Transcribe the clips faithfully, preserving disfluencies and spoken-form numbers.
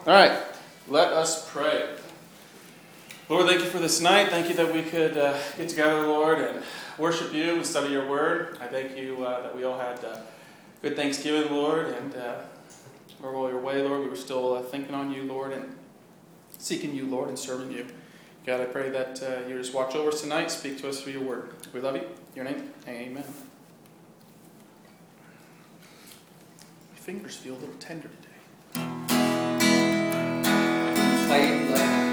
All right, let us pray. Lord, thank you for this night. Thank you that we could uh, get together, Lord, and worship you and study your word. I thank you uh, that we all had uh, good Thanksgiving, Lord, and uh, we're all your way, Lord. We were still uh, thinking on you, Lord, and seeking you, Lord, and serving you. God, I pray that uh, you just watch over us tonight, speak to us through your word. We love you. In your name, amen. My fingers feel a little tender today. Play, play.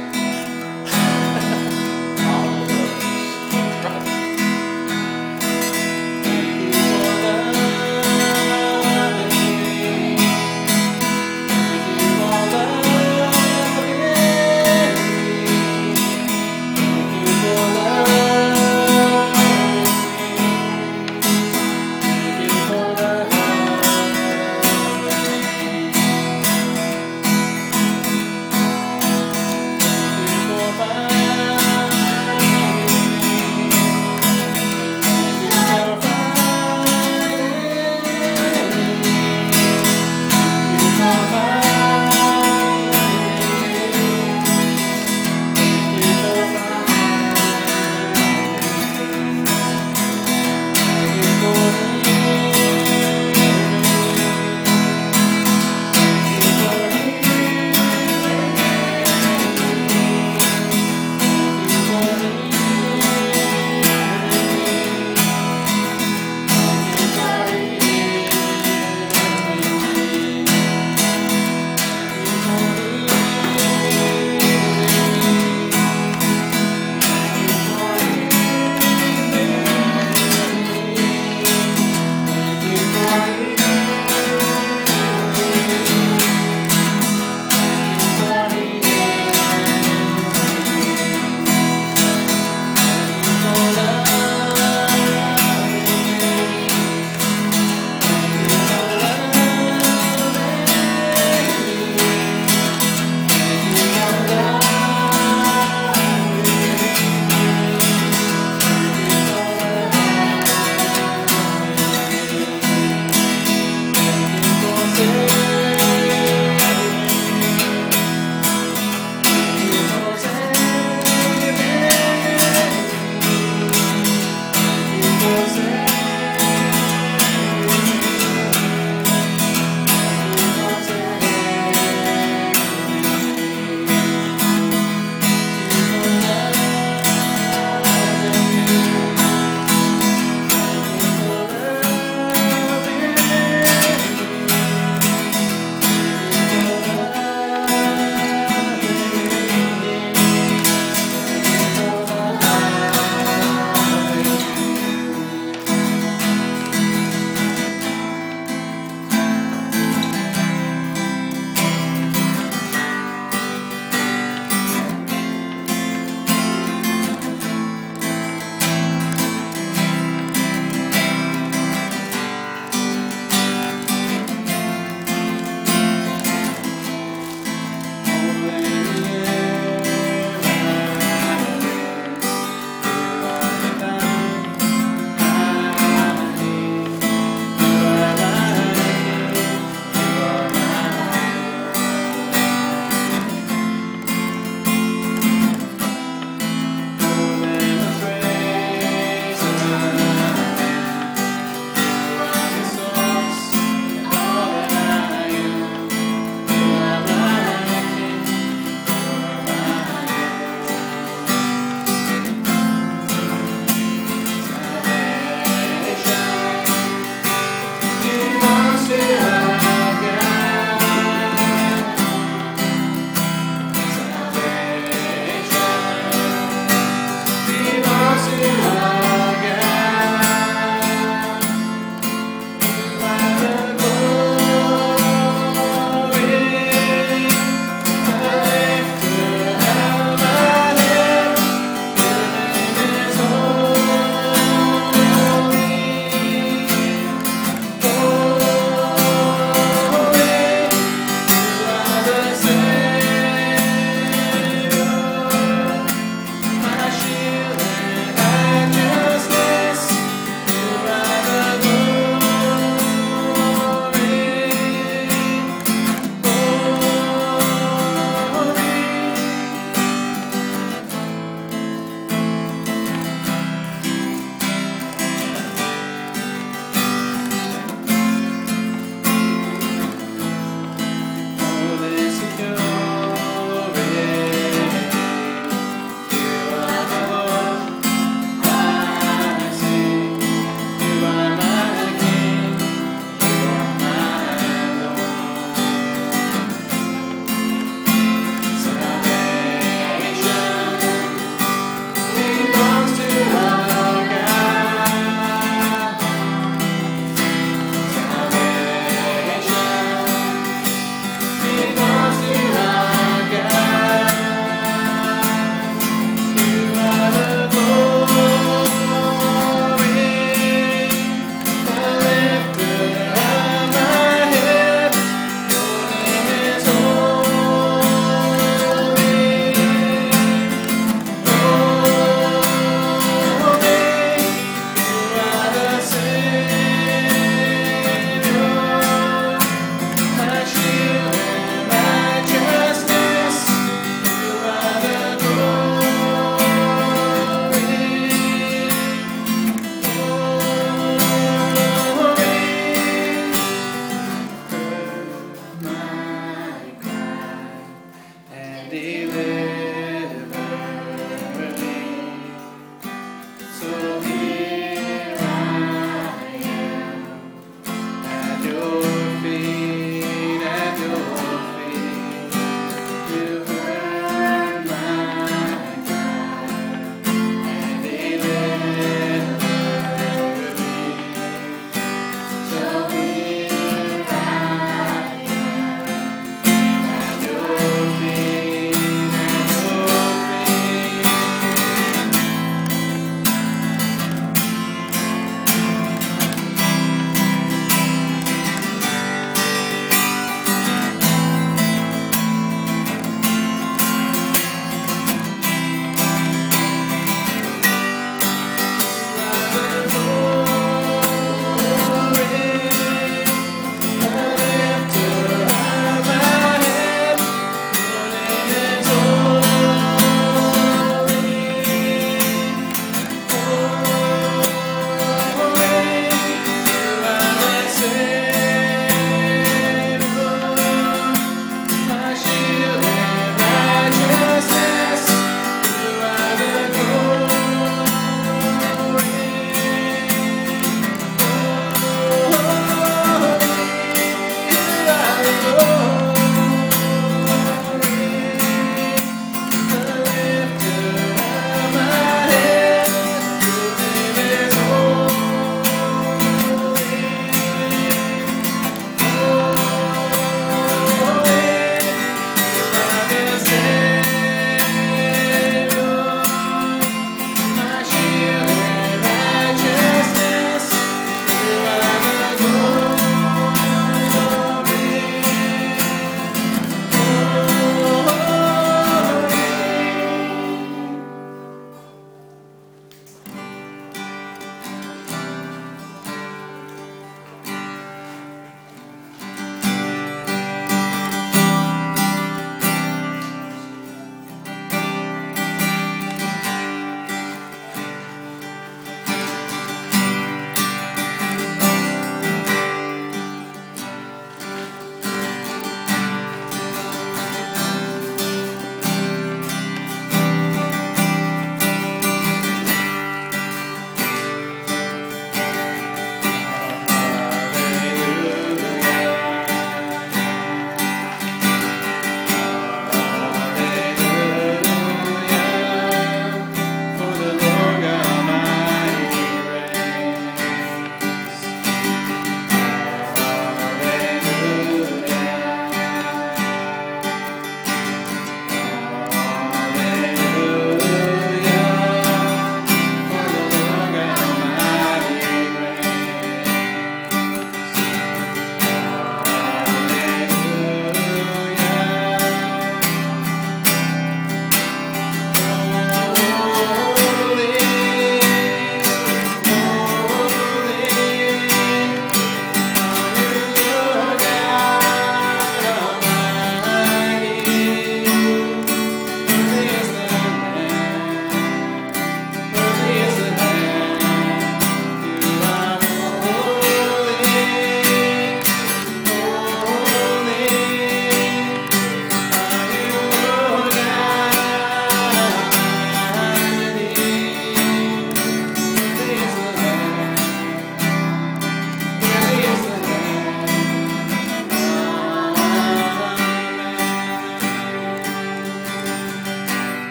Thank you.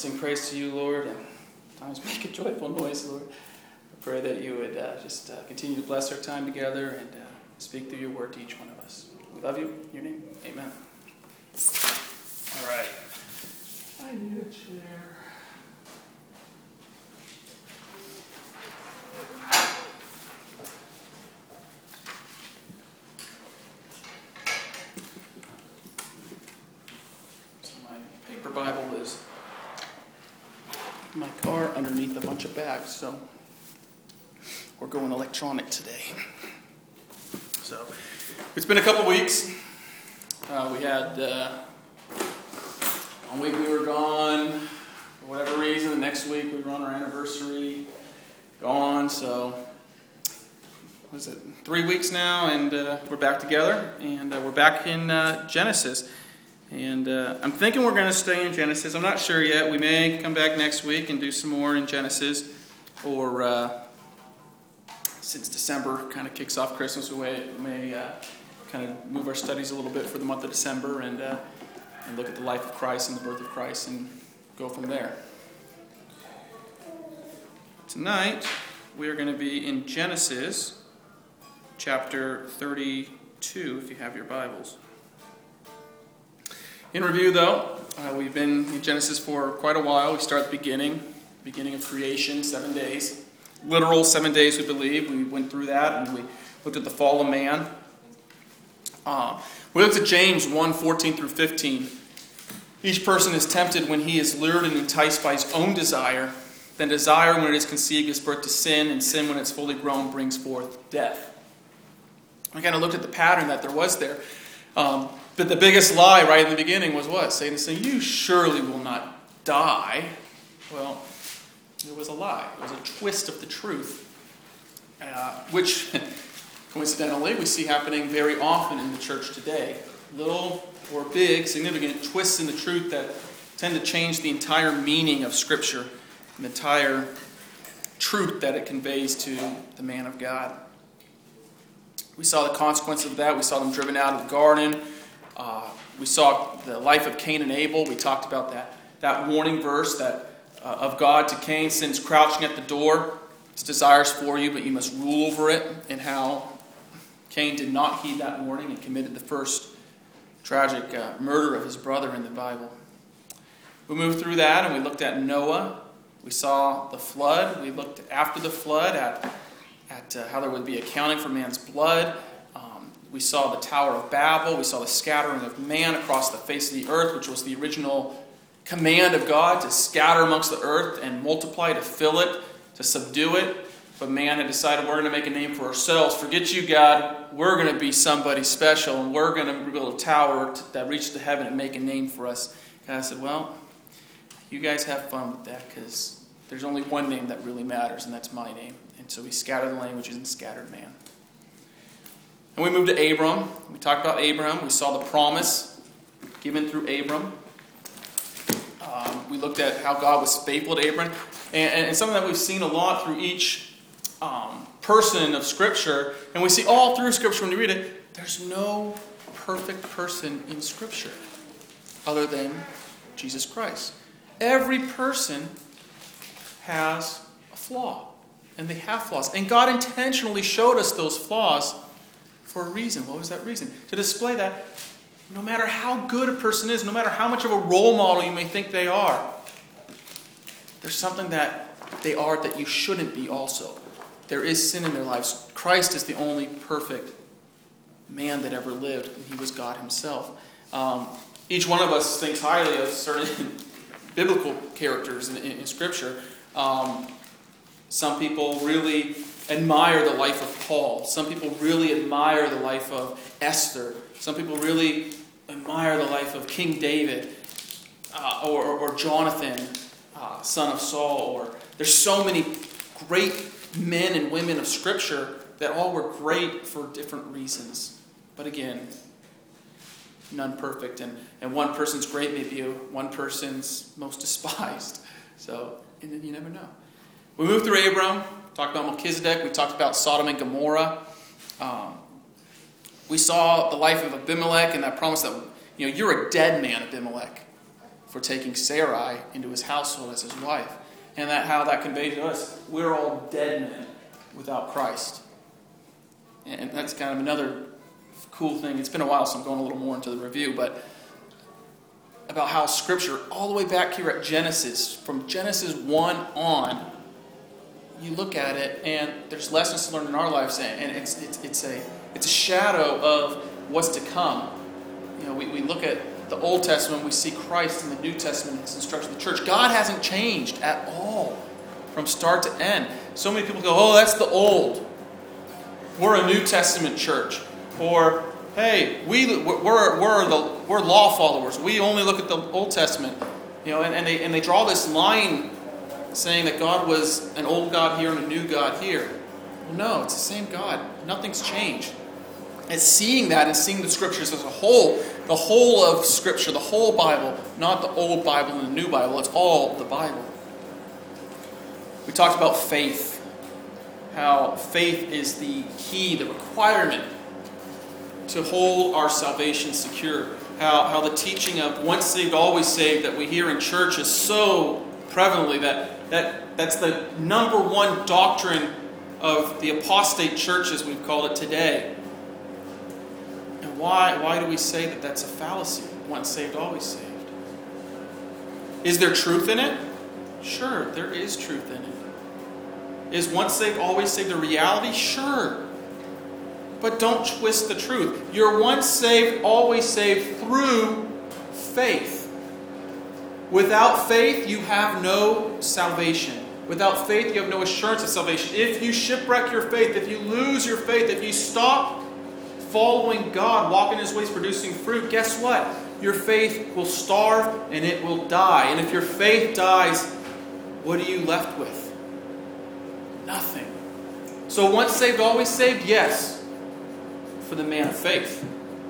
sing praise to you, Lord, and times make a joyful noise, Lord. I pray that you would uh, just uh, continue to bless our time together and uh, speak through your word to each one of us. We love you. In your name, amen. All right. I need a chair. So my paper Bible is in my car underneath a bunch of bags, so we're going electronic today. So it's been a couple weeks. Uh, we had uh, one week we were gone for whatever reason. The next week we were on our anniversary, gone. So what is it? Three weeks now, and uh, we're back together, and uh, we're back in uh, Genesis. And uh, I'm thinking we're going to stay in Genesis. I'm not sure yet. We may come back next week and do some more in Genesis, or uh, since December kind of kicks off Christmas, we may, may uh, kind of move our studies a little bit for the month of December and, uh, and look at the life of Christ and the birth of Christ and go from there. Tonight, we are going to be in Genesis chapter thirty-two, if you have your Bibles. In review, though, uh, we've been in Genesis for quite a while. We start at the beginning, beginning of creation, seven days. Literal seven days, we believe. We went through that, and we looked at the fall of man. Uh, we looked at James one, fourteen through fifteen. Each person is tempted when he is lured and enticed by his own desire. Then desire, when it is conceived, gives birth to sin, and sin, when it's fully grown, brings forth death. We kind of looked at the pattern that there was there. Um, but the biggest lie right in the beginning was what? Satan saying, you surely will not die. Well, it was a lie. It was a twist of the truth, uh, which, coincidentally, we see happening very often in the church today. Little or big, significant twists in the truth that tend to change the entire meaning of Scripture, the entire truth that it conveys to the man of God. We saw the consequence of that. We saw them driven out of the garden. Uh, we saw the life of Cain and Abel. We talked about that, that warning verse that uh, of God to Cain, sin's crouching at the door. Its desires for you, but you must rule over it. And how Cain did not heed that warning and committed the first tragic uh, murder of his brother in the Bible. We moved through that and we looked at Noah. We saw the flood. We looked after the flood at, at uh, how there would be accounting for man's blood. Um, we saw the Tower of Babel. We saw the scattering of man across the face of the earth, which was the original command of God to scatter amongst the earth and multiply, to fill it, to subdue it. But man had decided, we're going to make a name for ourselves. Forget you, God. We're going to be somebody special, and we're going to build a tower that reaches to heaven and make a name for us. And I said, well, you guys have fun with that, because there's only one name that really matters, and that's my name. And so we scattered the languages and scattered man. And we moved to Abram. We talked about Abraham. We saw the promise given through Abram. Um, we looked at how God was faithful to Abraham. And, and, and something that we've seen a lot through each um, person of Scripture, and we see all through Scripture when you read it, there's no perfect person in Scripture other than Jesus Christ. Every person has a flaw, and they have flaws. And God intentionally showed us those flaws for a reason. What was that reason? To display that no matter how good a person is, no matter how much of a role model you may think they are, there's something that they are that you shouldn't be also. There is sin in their lives. Christ is the only perfect man that ever lived, and he was God himself. Um, each one of us thinks highly of certain biblical characters in, in, in Scripture. Um, some people really admire the life of Paul. Some people really admire the life of Esther. Some people really admire the life of King David uh, or, or, or Jonathan, uh, son of Saul. Or there's so many great men and women of Scripture that all were great for different reasons. But again, none perfect. And, and one person's great may be one person's most despised. So, and then you never know. We moved through Abram, talked about Melchizedek, we talked about Sodom and Gomorrah. Um, we saw the life of Abimelech and that promise that, you know, you're a dead man, Abimelech. for taking Sarai into his household as his wife. And that how that conveys to us, we're all dead men without Christ. And that's kind of another cool thing. It's been a while, so I'm going a little more into the review, but about how Scripture, all the way back here at Genesis, from Genesis one on, you look at it, and there's lessons to learn in our lives, and it's it's it's a it's a shadow of what's to come. You know, we, we look at the Old Testament, we see Christ in the New Testament, His instruction of the church. God hasn't changed at all from start to end. So many people go, oh, that's the old. We're a New Testament church. Or, hey, we, we're, we're, the, we're law followers. We only look at the Old Testament. You know, and, and, they, and they draw this line saying that God was an old God here and a new God here. Well, no, it's the same God. Nothing's changed. And seeing that and seeing the Scriptures as a whole, the whole of Scripture, the whole Bible, not the old Bible and the new Bible, it's all the Bible. We talked about faith, how faith is the key, the requirement to hold our salvation secure. How, how the teaching of once saved, always saved that we hear in church is so prevalently that, that that's the number one doctrine of the apostate churches, we've called it today. And why, why do we say that that's a fallacy? Once saved, always saved. Is there truth in it? Sure, there is truth in it. Is once saved, always saved a reality? Sure. But don't twist the truth. You're once saved, always saved through faith. Without faith, you have no salvation. Without faith, you have no assurance of salvation. If you shipwreck your faith, if you lose your faith, if you stop following God, walking His ways, producing fruit, guess what? Your faith will starve and it will die. And if your faith dies, what are you left with? Nothing. So once saved, always saved? Yes. For the man of faith.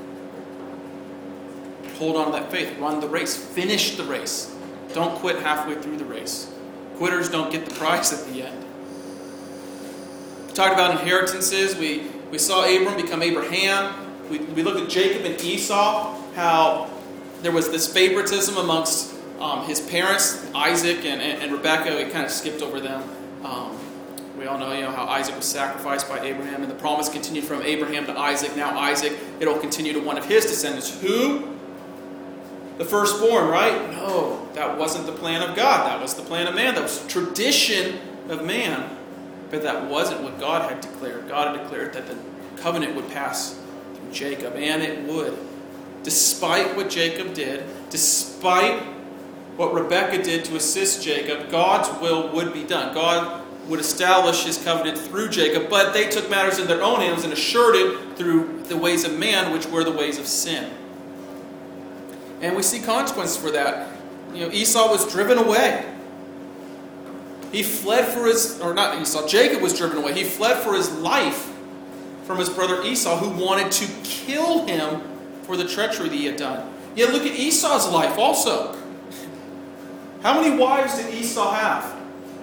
Hold on to that faith. Run the race. Finish the race. Don't quit halfway through the race. Quitters don't get the prize at the end. We talked about inheritances. We, we saw Abram become Abraham. We, we looked at Jacob and Esau, how there was this favoritism amongst um, his parents, Isaac and, and, and Rebekah. We kind of skipped over them. Um, we all know, you know how Isaac was sacrificed by Abraham, and the promise continued from Abraham to Isaac. Now Isaac, it'll continue to one of his descendants. Who? The firstborn, right? No, that wasn't the plan of God. That was the plan of man. That was tradition of man. But that wasn't what God had declared. God had declared that the covenant would pass through Jacob, and it would. Despite what Jacob did, despite what Rebekah did to assist Jacob, God's will would be done. God would establish His covenant through Jacob, but they took matters in their own hands and assured it through the ways of man, which were the ways of sin. And we see consequences for that. You know, Esau was driven away. He fled for his, or not Esau, Jacob was driven away. He fled for his life from his brother Esau, who wanted to kill him for the treachery that he had done. Yet look at Esau's life also. How many wives did Esau have?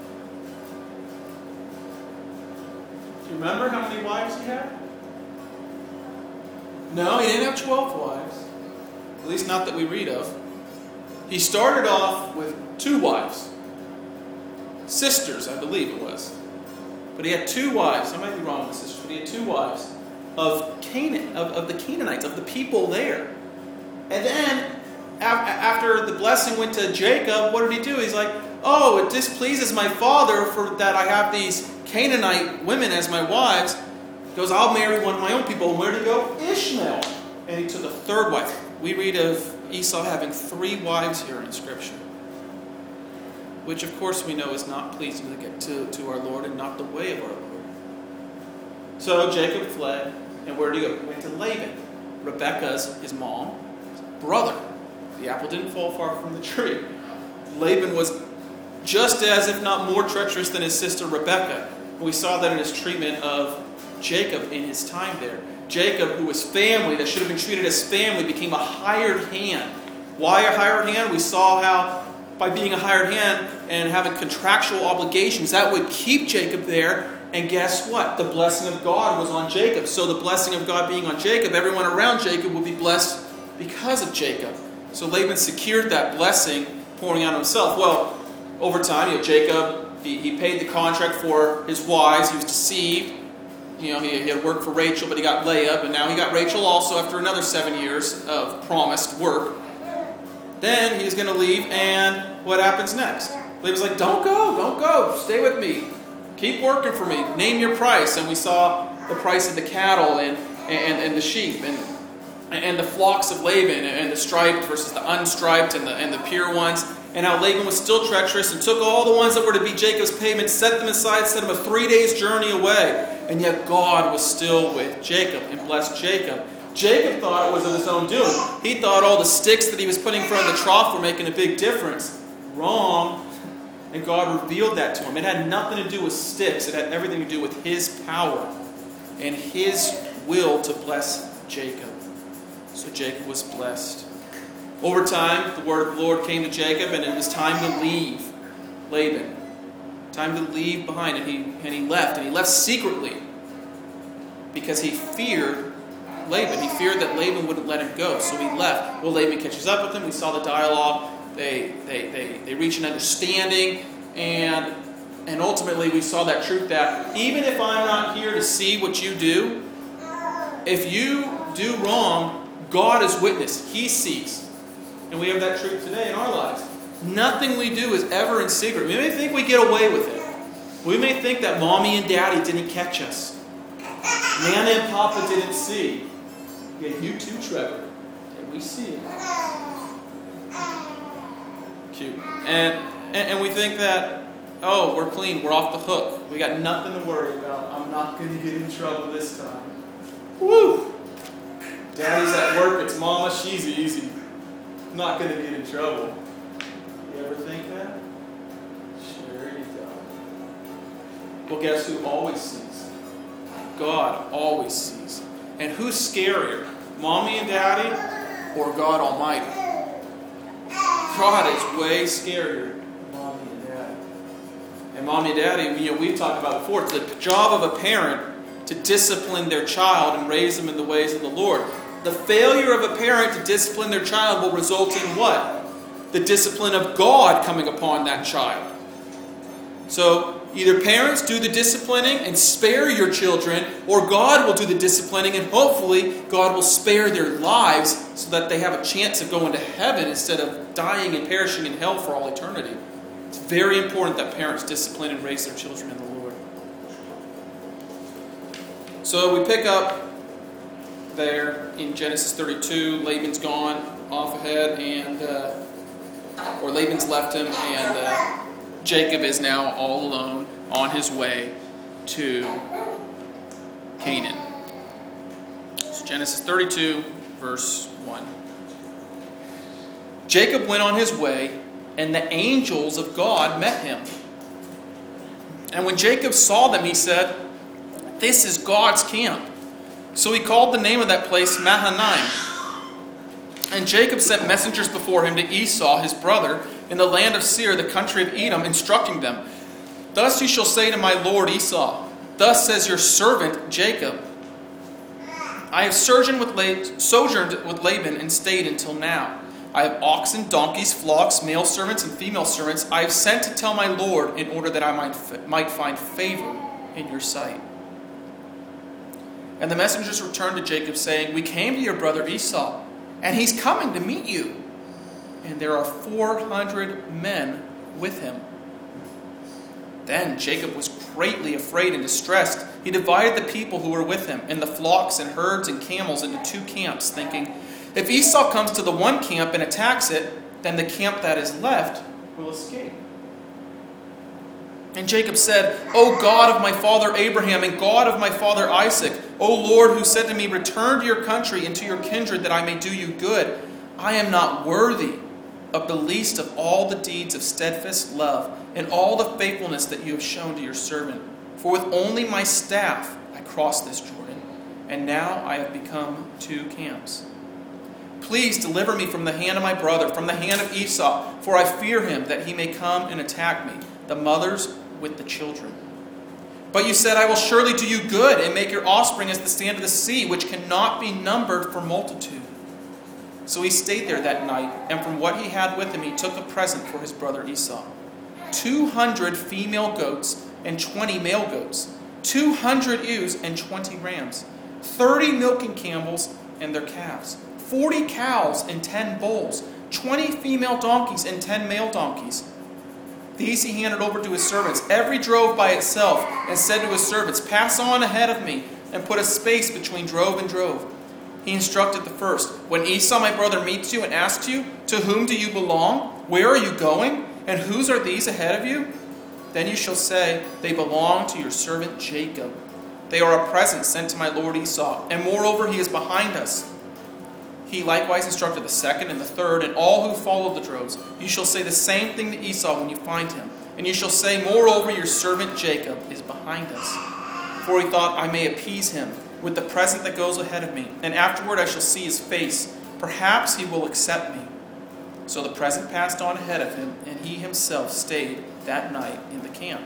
Do you remember how many wives he had? No, he didn't have twelve wives. At least not that we read of. He started off with two wives. Sisters, I believe it was. But he had two wives. I might be wrong with sisters, but he had two wives of Canaan, of, of the Canaanites, of the people there. And then, after the blessing went to Jacob, what did he do? He's like, oh, it displeases my father for that I have these Canaanite women as my wives. He goes, I'll marry one of my own people. And where did he go? Ishmael. And he took a third wife. We read of Esau having three wives here in Scripture. Which, of course, we know is not pleasing to, get to, to our Lord and not the way of our Lord. So Jacob fled. And where did he go? He went to Laban. Rebekah's, his mom, brother. The apple didn't fall far from the tree. Laban was just as, if not more, treacherous than his sister Rebekah. We saw that in his treatment of Jacob in his time there. Jacob, who was family, that should have been treated as family, became a hired hand. Why a hired hand? We saw how by being a hired hand and having contractual obligations, that would keep Jacob there. And guess what? The blessing of God was on Jacob. So the blessing of God being on Jacob, everyone around Jacob would be blessed because of Jacob. So Laban secured that blessing, pouring out himself. Well, over time, you know, Jacob, he, he paid the contract for his wives. He was deceived. You know, he, he had worked for Rachel, but he got Leah, but now he got Rachel also after another seven years of promised work. Then he's going to leave, and what happens next? Laban's like, don't go, don't go, stay with me. Keep working for me. Name your price. And we saw the price of the cattle and, and, and the sheep and, and the flocks of Laban and the striped versus the unstriped and the, and the pure ones. And how Laban was still treacherous and took all the ones that were to be Jacob's payment, set them aside, set them a three days journey away. And yet God was still with Jacob and blessed Jacob. Jacob thought it was of his own doing. He thought all the sticks that he was putting in front of the trough were making a big difference. Wrong. And God revealed that to him. It had nothing to do with sticks. It had everything to do with His power and His will to bless Jacob. So Jacob was blessed. Over time, the word of the Lord came to Jacob, and it was time to leave Laban. Time to leave behind. And he, and he left. And he left secretly because he feared Laban. He feared that Laban wouldn't let him go. So he left. Well, Laban catches up with him. We saw the dialogue. They, they, they, they reach an understanding. And, and ultimately, we saw that truth that even if I'm not here to see what you do, if you do wrong, God is witness. He sees. And we have that truth today in our lives. Nothing we do is ever in secret. We may think we get away with it. We may think that Mommy and Daddy didn't catch us. Nana and Papa didn't see. Yet you too, Trevor. And we see it. Cute. And, and, and we think that, oh, we're clean. We're off the hook. We got nothing to worry about. I'm not going to get in trouble this time. Woo! Daddy's at work. It's Mama. She's easy. Not going to get in trouble. You ever think that? Sure you don't. Well, guess who always sees? God always sees. And who's scarier? Mommy and Daddy or God Almighty? God is way scarier than Mommy and Daddy. And Mommy and Daddy, you know, we've talked about before, it's the job of a parent to discipline their child and raise them in the ways of the Lord. The failure of a parent to discipline their child will result in what? The discipline of God coming upon that child. So, either parents do the disciplining and spare your children, or God will do the disciplining and hopefully God will spare their lives so that they have a chance of going to heaven instead of dying and perishing in hell for all eternity. It's very important that parents discipline and raise their children in the Lord. So we pick up there in Genesis thirty-two. Laban's gone off ahead, and uh, or Laban's left him, and uh, Jacob is now all alone on his way to Canaan. So Genesis thirty-two, verse one. Jacob went on his way, and the angels of God met him. And when Jacob saw them, he said, "This is God's camp." So he called the name of that place Mahanaim. And Jacob sent messengers before him to Esau, his brother, in the land of Seir, the country of Edom, instructing them, "Thus you shall say to my lord Esau, Thus says your servant Jacob, I have sojourned with, La- sojourned with Laban and stayed until now. I have oxen, donkeys, flocks, male servants, and female servants. I have sent to tell my lord in order that I might, might find favor in your sight." And the messengers returned to Jacob, saying, "We came to your brother Esau, and he's coming to meet you. And there are four hundred men with him." Then Jacob was greatly afraid and distressed. He divided the people who were with him, and the flocks and herds and camels, into two camps, thinking, "If Esau comes to the one camp and attacks it, then the camp that is left will escape." And Jacob said, "O God of my father Abraham and God of my father Isaac, O Lord, who said to me, 'Return to your country and to your kindred, that I may do you good,' I am not worthy of the least of all the deeds of steadfast love and all the faithfulness that you have shown to your servant. For with only my staff I crossed this Jordan, and now I have become two camps. Please deliver me from the hand of my brother, from the hand of Esau, for I fear him, that he may come and attack me, the mothers with the children. But you said, 'I will surely do you good and make your offspring as the sand of the sea, which cannot be numbered for multitude.' So he stayed there that night, and from what he had with him, he took a present for his brother Esau. Two hundred female goats and twenty male goats, two hundred ewes and twenty rams, thirty milking camels and their calves, forty cows and ten bulls, twenty female donkeys and ten male donkeys. These he handed over to his servants, every drove by itself, and said to his servants, "Pass on ahead of me, and put a space between drove and drove." He instructed the first, "When Esau my brother meets you and asks you, 'To whom do you belong? Where are you going? And whose are these ahead of you?' Then you shall say, 'They belong to your servant Jacob. They are a present sent to my lord Esau, and moreover he is behind us.' He likewise instructed the second and the third, and all who followed the droves. You shall say the same thing to Esau when you find him. And you shall say, 'Moreover, your servant Jacob is behind us.' For he thought, I may appease him with the present that goes ahead of me, and afterward I shall see his face. Perhaps he will accept me." So the present passed on ahead of him, and he himself stayed that night in the camp.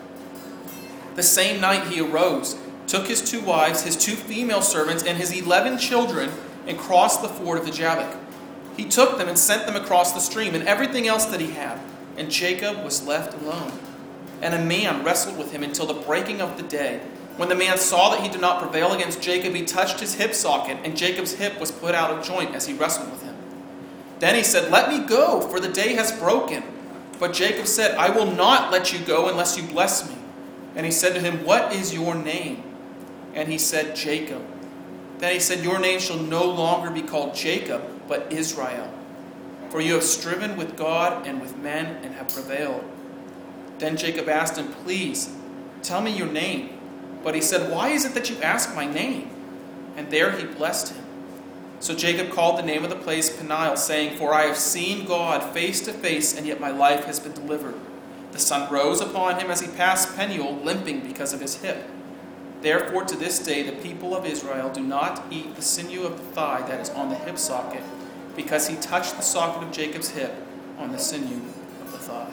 The same night he arose, took his two wives, his two female servants, and his eleven children, and crossed the ford of the Jabbok. He took them and sent them across the stream, and everything else that he had. And Jacob was left alone. And a man wrestled with him until the breaking of the day. When the man saw that he did not prevail against Jacob, he touched his hip socket, and Jacob's hip was put out of joint as he wrestled with him. Then he said, "Let me go, for the day has broken." But Jacob said, "I will not let you go unless you bless me." And he said to him, "What is your name?" And he said, "Jacob." Then he said, "Your name shall no longer be called Jacob, but Israel. For you have striven with God and with men and have prevailed." Then Jacob asked him, "Please, tell me your name." But he said, "Why is it that you ask my name?" And there he blessed him. So Jacob called the name of the place Peniel, saying, "For I have seen God face to face, and yet my life has been delivered." The sun rose upon him as he passed Peniel, limping because of his hip. Therefore to this day the people of Israel do not eat the sinew of the thigh that is on the hip socket, because he touched the socket of Jacob's hip on the sinew of the thigh.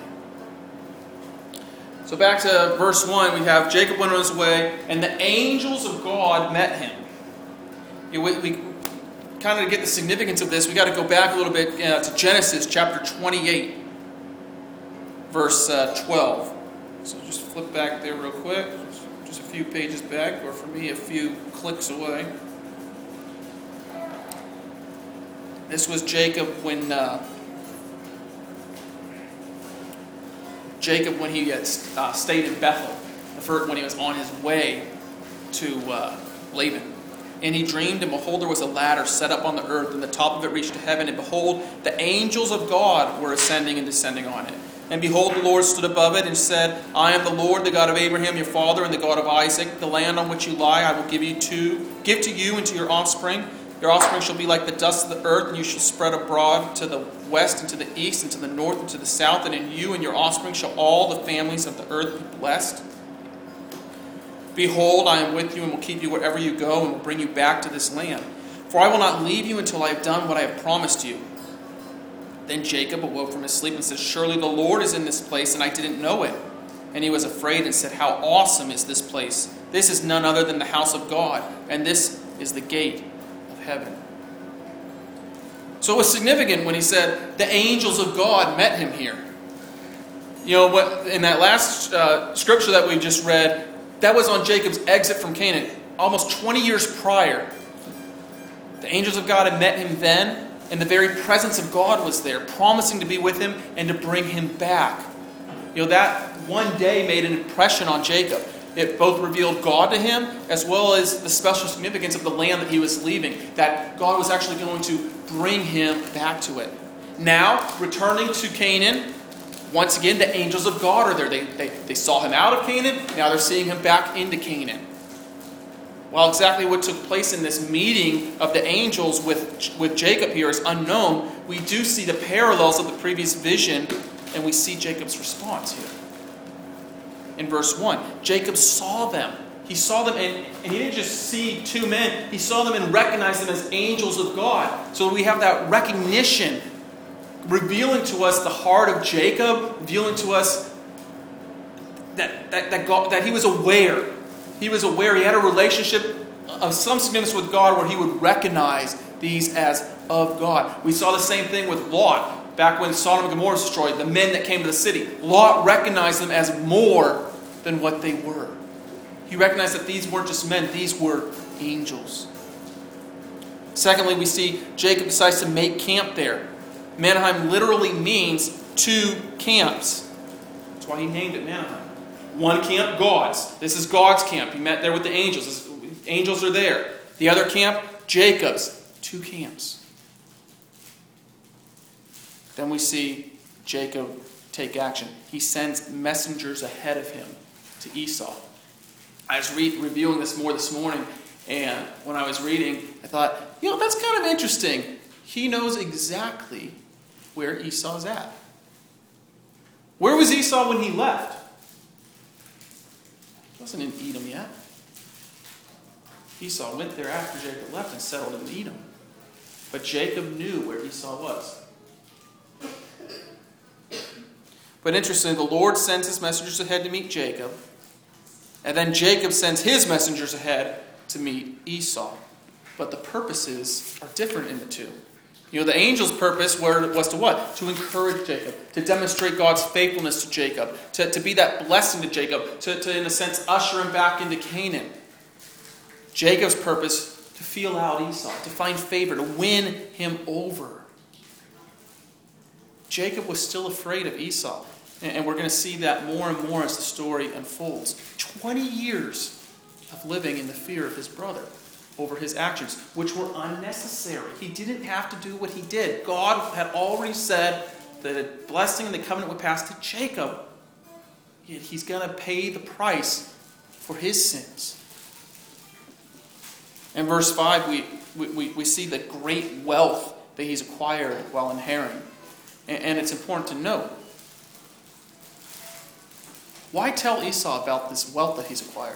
So back to verse one, we have Jacob went on his way, and the angels of God met him. You know, we, we kind of get the significance of this, we got to go back a little bit uh, to Genesis chapter twenty-eight, verse uh, twelve. So just flip back there real quick. Just a few pages back, or for me, a few clicks away. This was Jacob when uh, Jacob when he had uh, stayed in Bethel, the first, when he was on his way to uh, Laban. And he dreamed, and behold, there was a ladder set up on the earth, and the top of it reached to heaven. And behold, the angels of God were ascending and descending on it. And behold, the Lord stood above it and said, "I am the Lord, the God of Abraham your father, and the God of Isaac. The land on which you lie I will give you to give to you and to your offspring. Your offspring shall be like the dust of the earth, and you shall spread abroad to the west and to the east and to the north and to the south. And in you and your offspring shall all the families of the earth be blessed. Behold, I am with you and will keep you wherever you go, and will bring you back to this land. For I will not leave you until I have done what I have promised you." Then Jacob awoke from his sleep and said, "Surely the Lord is in this place, and I didn't know it." And he was afraid and said, "How awesome is this place! This is none other than the house of God, and this is the gate of heaven." So it was significant when he said, the angels of God met him here. You know, what in that last uh, scripture that we just read, that was on Jacob's exit from Canaan, almost twenty years prior. The angels of God had met him then, and the very presence of God was there, promising to be with him and to bring him back. You know, that one day made an impression on Jacob. It both revealed God to him, as well as the special significance of the land that he was leaving, that God was actually going to bring him back to it. Now, returning to Canaan, once again, the angels of God are there. They, they, they saw him out of Canaan, now they're seeing him back into Canaan. While exactly what took place in this meeting of the angels with, with Jacob here is unknown, we do see the parallels of the previous vision, and we see Jacob's response here. In verse one, Jacob saw them. He saw them, and, and he didn't just see two men. He saw them and recognized them as angels of God. So we have that recognition revealing to us the heart of Jacob, revealing to us that, that, that, God, that he was aware. He was aware. He had a relationship of some significance with God where he would recognize these as of God. We saw the same thing with Lot. Back when Sodom and Gomorrah was destroyed, the men that came to the city, Lot recognized them as more than what they were. He recognized that these weren't just men, these were angels. Secondly, we see Jacob decides to make camp there. Manaheim literally means two camps. That's why he named it Manaheim. One camp, God's. This is God's camp. He met there with the angels. This, angels are there. The other camp, Jacob's. Two camps. Then we see Jacob take action. He sends messengers ahead of him to Esau. I was re- reviewing this more this morning, and when I was reading, I thought, you know, that's kind of interesting. He knows exactly where Esau's at. Where was Esau when he left? He wasn't in Edom yet. Esau went there after Jacob left and settled in Edom. But Jacob knew where Esau was. But interestingly, the Lord sends his messengers ahead to meet Jacob. And then Jacob sends his messengers ahead to meet Esau. But the purposes are different in the two. You know, the angel's purpose was to what? To encourage Jacob, to demonstrate God's faithfulness to Jacob, to, to be that blessing to Jacob, to, to, in a sense, usher him back into Canaan. Jacob's purpose, to feel out Esau, to find favor, to win him over. Jacob was still afraid of Esau. And we're going to see that more and more as the story unfolds. twenty years of living in the fear of his brother over his actions, which were unnecessary. He didn't have to do what he did. God had already said that a blessing and the covenant would pass to Jacob. Yet he's going to pay the price for his sins. In verse five, we, we, we see the great wealth that he's acquired while inheriting. And it's important to note, why tell Esau about this wealth that he's acquired?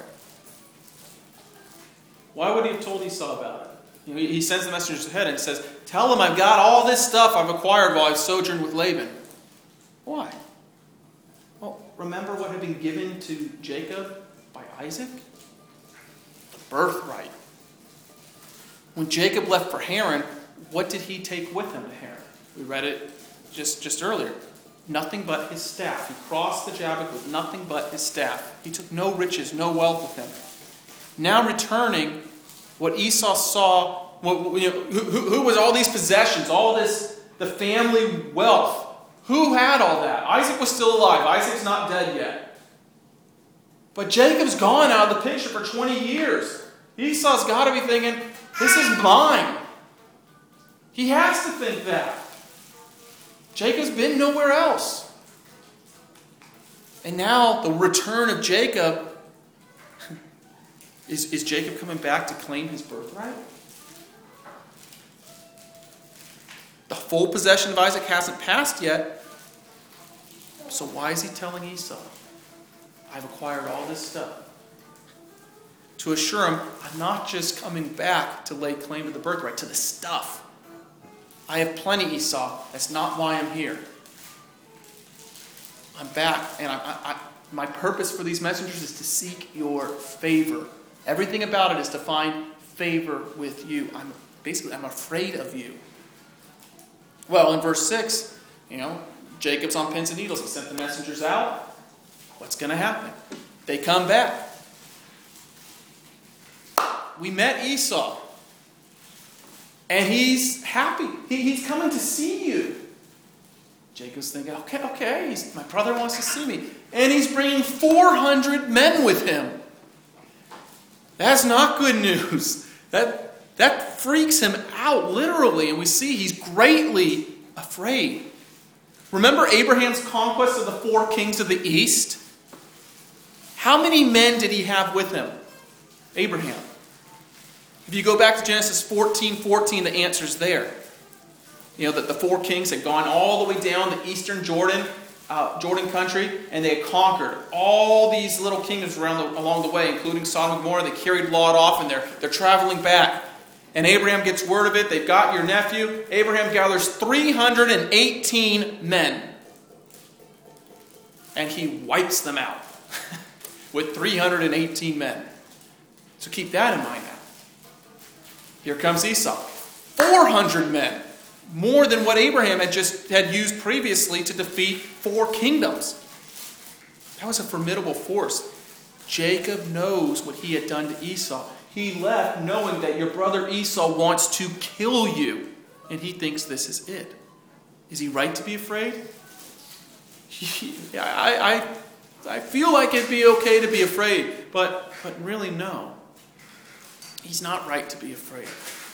Why would he have told Esau about it? You know, he sends the messengers ahead and says, tell him I've got all this stuff I've acquired while I've sojourned with Laban. Why? Well, remember what had been given to Jacob by Isaac? The birthright. When Jacob left for Haran, what did he take with him to Haran? We read it just, just earlier. Nothing but his staff. He crossed the Jabbok with nothing but his staff. He took no riches, no wealth with him. Now returning, what Esau saw, what, you know, who, who was all these possessions, all this, the family wealth. Who had all that? Isaac was still alive. Isaac's not dead yet. But Jacob's gone out of the picture for twenty years. Esau's got to be thinking, this is mine. He has to think that. Jacob's been nowhere else. And now the return of Jacob, is, is Jacob coming back to claim his birthright? The full possession of Isaac hasn't passed yet. So why is he telling Esau, I've acquired all this stuff? To assure him, I'm not just coming back to lay claim to the birthright, to the stuff. I have plenty, Esau. That's not why I'm here. I'm back, and I, I, I, my purpose for these messengers is to seek your favor. Everything about it is to find favor with you. I'm basically, I'm afraid of you. Well, in verse six, you know, Jacob's on pins and needles. He sent the messengers out. What's going to happen? They come back. We met Esau. And he's happy. He, he's coming to see you. Jacob's thinking, okay, okay, he's, my brother wants to see me. And he's bringing four hundred men with him. That's not good news. That, that freaks him out, literally. And we see he's greatly afraid. Remember Abraham's conquest of the four kings of the east? How many men did he have with him? Abraham. If you go back to Genesis fourteen fourteen, the answer's there. You know, that the four kings had gone all the way down the eastern Jordan, uh, Jordan country, and they had conquered all these little kingdoms around the, along the way, including Sodom and Gomorrah. They carried Lot off, and they're, they're traveling back. And Abraham gets word of it. They've got your nephew. Abraham gathers three hundred eighteen men. And he wipes them out with three hundred eighteen men. So keep that in mind now. Here comes Esau. four hundred men. More than what Abraham had just had used previously to defeat four kingdoms. That was a formidable force. Jacob knows what he had done to Esau. He left knowing that your brother Esau wants to kill you. And he thinks this is it. Is he right to be afraid? I, I, I feel like it'd be okay to be afraid. But, but really, no. He's not right to be afraid.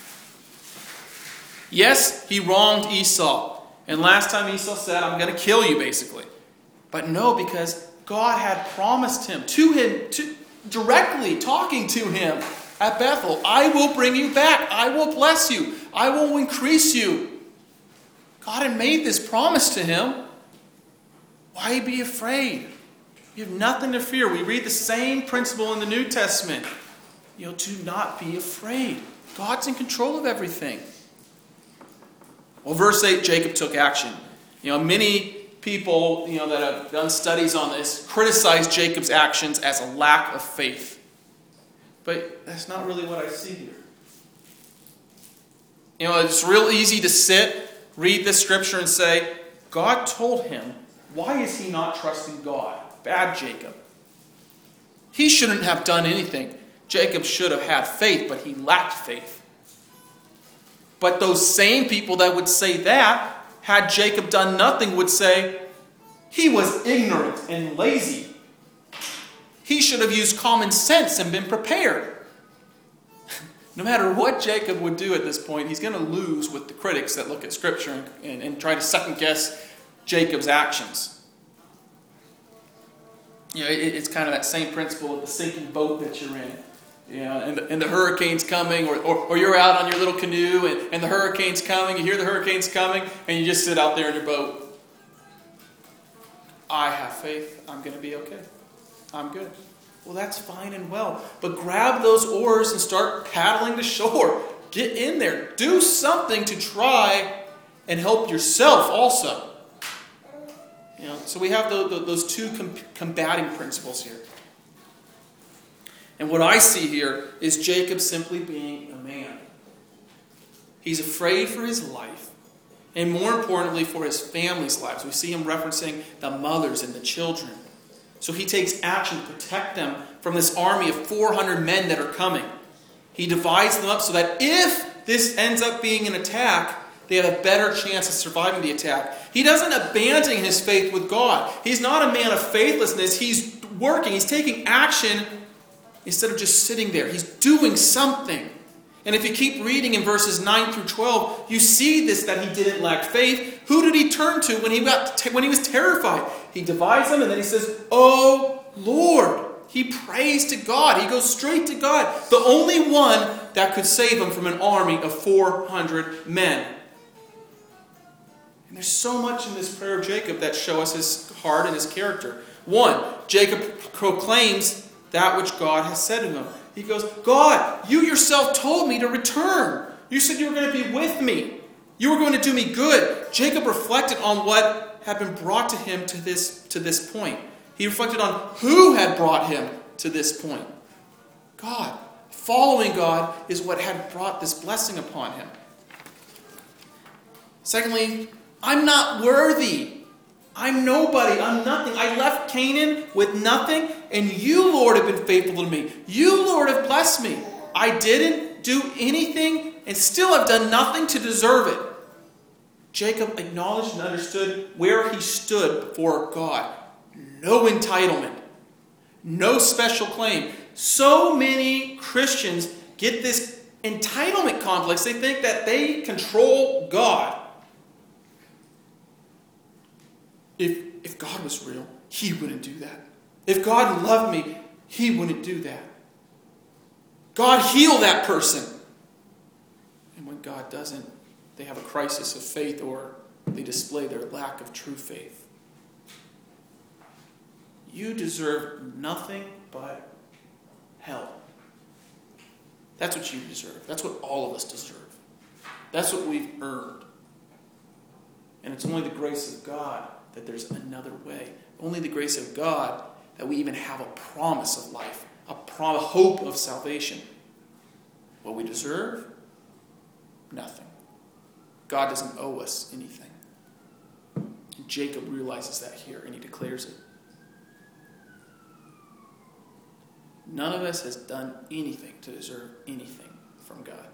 Yes, he wronged Esau. And last time Esau said, I'm going to kill you, basically. But no, because God had promised him, to him, to, directly talking to him at Bethel, I will bring you back. I will bless you. I will increase you. God had made this promise to him. Why be afraid? You have nothing to fear. We read the same principle in the New Testament. You know, do not be afraid. God's in control of everything. Well, verse eight, Jacob took action. You know, many people, you know, that have done studies on this criticize Jacob's actions as a lack of faith. But that's not really what I see here. You know, it's real easy to sit, read this scripture and say, God told him, why is he not trusting God? Bad Jacob. He shouldn't have done anything. Jacob should have had faith, but he lacked faith. But those same people that would say that, had Jacob done nothing, would say, he was ignorant and lazy. He should have used common sense and been prepared. No matter what Jacob would do at this point, he's going to lose with the critics that look at Scripture and, and, and try to second guess Jacob's actions. You know, it, it's kind of that same principle of the sinking boat that you're in. You know, and, the, and the hurricane's coming, or, or, or you're out on your little canoe and, and the hurricane's coming, you hear the hurricane's coming, and you just sit out there in your boat. I have faith, I'm going to be okay. I'm good. Well, that's fine and well. But grab those oars and start paddling to shore. Get in there. Do something to try and help yourself also. You know, so we have the, the, those two com- combating principles here. And what I see here is Jacob simply being a man. He's afraid for his life, and more importantly for his family's lives. We see him referencing the mothers and the children. So he takes action to protect them from this army of four hundred men that are coming. He divides them up so that if this ends up being an attack, they have a better chance of surviving the attack. He doesn't abandon his faith with God. He's not a man of faithlessness. He's working. He's taking action instead of just sitting there. He's doing something. And if you keep reading in verses nine through twelve, you see this, that he didn't lack faith. Who did he turn to when he got when he was terrified? He divides them and then he says, "Oh Lord." He prays to God. He goes straight to God. The only one that could save him from an army of four hundred men. And there's so much in this prayer of Jacob that show us his heart and his character. One, Jacob proclaims that which God has said to him. He goes, God, you yourself told me to return. You said you were going to be with me. You were going to do me good. Jacob reflected on what had been brought to him to this, to this point. He reflected on who had brought him to this point. God. Following God is what had brought this blessing upon him. Secondly, I'm not worthy. I'm nobody. I'm nothing. I left Canaan with nothing, and you, Lord, have been faithful to me. You, Lord, have blessed me. I didn't do anything and still have done nothing to deserve it. Jacob acknowledged and understood where he stood before God. No entitlement. No special claim. So many Christians get this entitlement complex. They think that they control God. If, if God was real, he wouldn't do that. If God loved me, he wouldn't do that. God heal that person. And when God doesn't, they have a crisis of faith, or they display their lack of true faith. You deserve nothing but hell. That's what you deserve. That's what all of us deserve. That's what we've earned. And it's only the grace of God that there's another way. Only the grace of God that we even have a promise of life, a prom- hope of salvation. What we deserve? Nothing. God doesn't owe us anything. And Jacob realizes that here, and he declares it. None of us has done anything to deserve anything from God.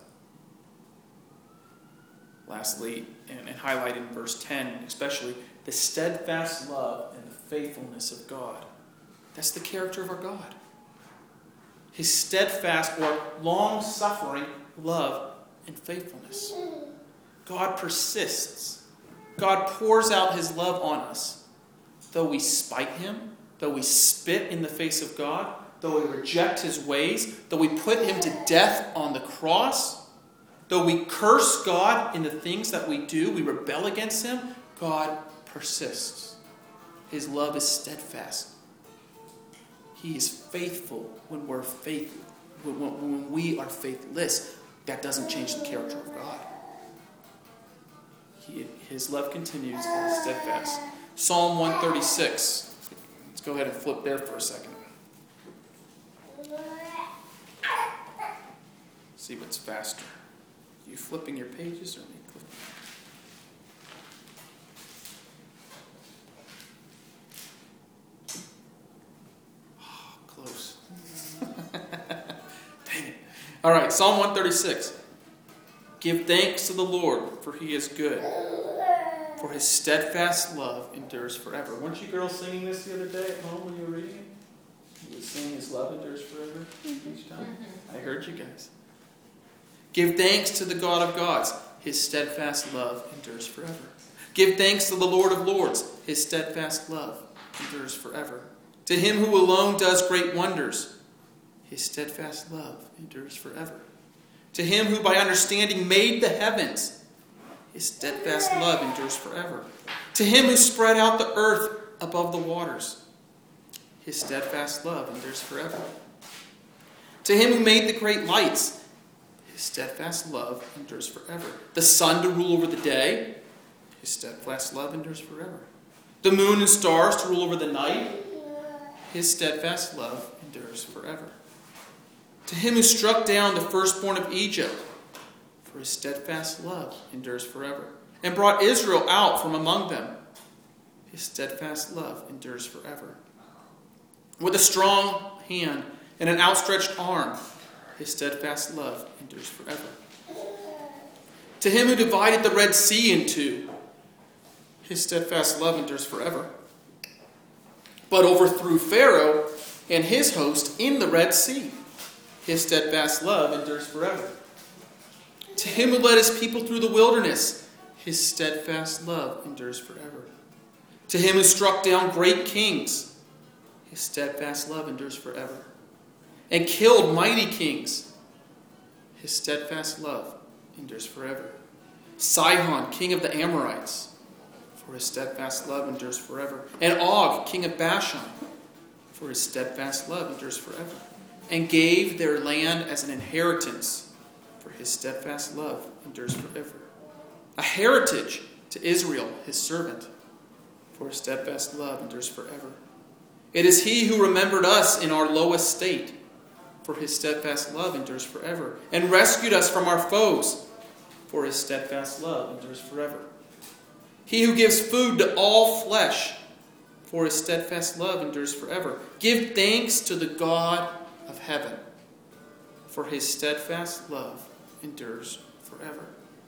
Lastly, and, and highlighted in verse ten, especially, the steadfast love and the faithfulness of God. That's the character of our God. His steadfast or long-suffering love and faithfulness. God persists. God pours out his love on us. Though we spite him, though we spit in the face of God, though we reject his ways, though we put him to death on the cross, though we curse God in the things that we do, we rebel against him, God persists. His love is steadfast. He is faithful when we're faithful. When, when, when we are faithless, that doesn't change the character of God. He, his love continues and is steadfast. Psalm one thirty-six. Let's go ahead and flip there for a second. See what's faster. Are you flipping your pages or me flipping? Oh, close. Dang it. All right, Psalm one thirty-six. Give thanks to the Lord, for he is good, for his steadfast love endures forever. Weren't you girls singing this the other day at home when you were reading it? You were singing his love endures forever each time? I heard you guys. Give thanks to the God of gods. His steadfast love endures forever. Give thanks to the Lord of lords. His steadfast love endures forever. To him who alone does great wonders. His steadfast love endures forever. To him who by understanding made the heavens. His steadfast love endures forever. To him who spread out the earth above the waters. His steadfast love endures forever. To him who made the great lights. His steadfast love endures forever. The sun to rule over the day. His steadfast love endures forever. The moon and stars to rule over the night. His steadfast love endures forever. To him who struck down the firstborn of Egypt. For his steadfast love endures forever. And brought Israel out from among them. His steadfast love endures forever. With a strong hand and an outstretched arm. His steadfast love endures forever. To him who divided the Red Sea in two, his steadfast love endures forever. But overthrew Pharaoh and his host in the Red Sea, his steadfast love endures forever. To him who led his people through the wilderness, his steadfast love endures forever. To him who struck down great kings, his steadfast love endures forever. And killed mighty kings, his steadfast love endures forever. Sihon, king of the Amorites, for his steadfast love endures forever. And Og, king of Bashan, for his steadfast love endures forever. And gave their land as an inheritance, for his steadfast love endures forever. A heritage to Israel, his servant, for his steadfast love endures forever. It is he who remembered us in our lowest state, for his steadfast love endures forever, and rescued us from our foes, for his steadfast love endures forever. He who gives food to all flesh, for his steadfast love endures forever. Give thanks to the God of heaven, for his steadfast love endures forever.